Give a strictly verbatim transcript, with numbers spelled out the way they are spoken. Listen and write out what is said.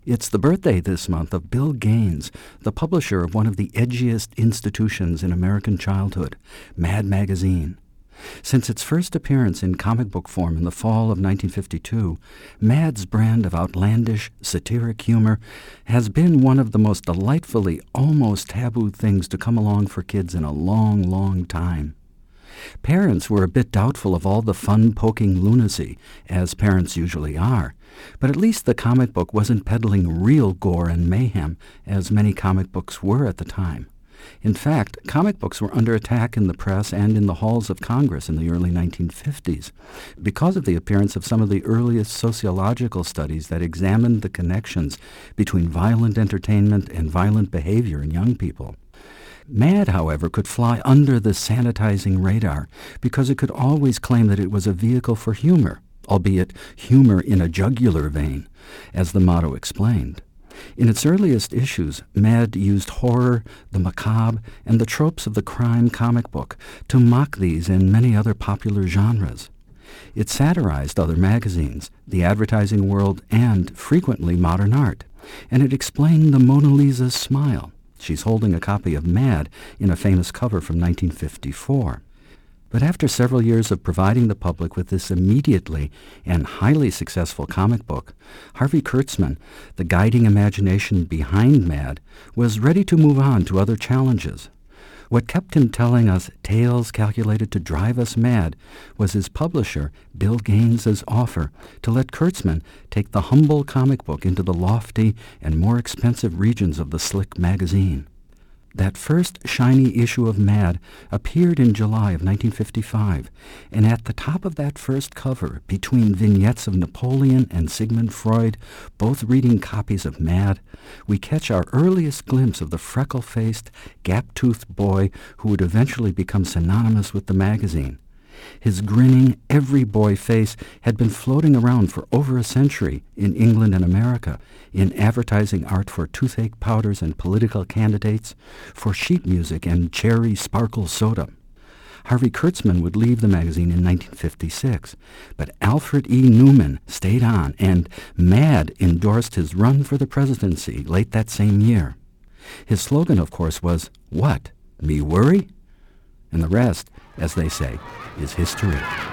It's the birthday this month of Bill Gaines, the publisher of one of the edgiest institutions in American childhood, Mad Magazine. Since its first appearance in comic book form in the fall of nineteen fifty-two, Mad's brand of outlandish, satiric humor has been one of the most delightfully, almost taboo things to come along for kids in a long, long time. Parents were a bit doubtful of all the fun-poking lunacy, as parents usually are, but at least the comic book wasn't peddling real gore and mayhem, as many comic books were at the time. In fact, comic books were under attack in the press and in the halls of Congress in the early nineteen fifties because of the appearance of some of the earliest sociological studies that examined the connections between violent entertainment and violent behavior in young people. Mad, however, could fly under the sanitizing radar because it could always claim that it was a vehicle for humor, albeit humor in a jugular vein, as the motto explained. In its earliest issues, Mad used horror, the macabre, and the tropes of the crime comic book to mock these and many other popular genres. It satirized other magazines, the advertising world, and, frequently, modern art, and it explained the Mona Lisa's smile. She's holding a copy of Mad in a famous cover from nineteen fifty-four. But after several years of providing the public with this immediately and highly successful comic book, Harvey Kurtzman, the guiding imagination behind Mad, was ready to move on to other challenges. What kept him telling us tales calculated to drive us mad was his publisher, Bill Gaines's offer to let Kurtzman take the humble comic book into the lofty and more expensive regions of the slick magazine. That first shiny issue of Mad appeared in July of nineteen fifty-five, and at the top of that first cover, between vignettes of Napoleon and Sigmund Freud, both reading copies of Mad, we catch our earliest glimpse of the freckle-faced, gap-toothed boy who would eventually become synonymous with the magazine. His grinning, every-boy face had been floating around for over a century in England and America, in advertising art for toothache powders and political candidates, for sheet music and cherry sparkle soda. Harvey Kurtzman would leave the magazine in nineteen fifty-six, but Alfred E. Neuman stayed on, and Mad endorsed his run for the presidency late that same year. His slogan, of course, was, "What, me worry?" And the rest, as they say, is history.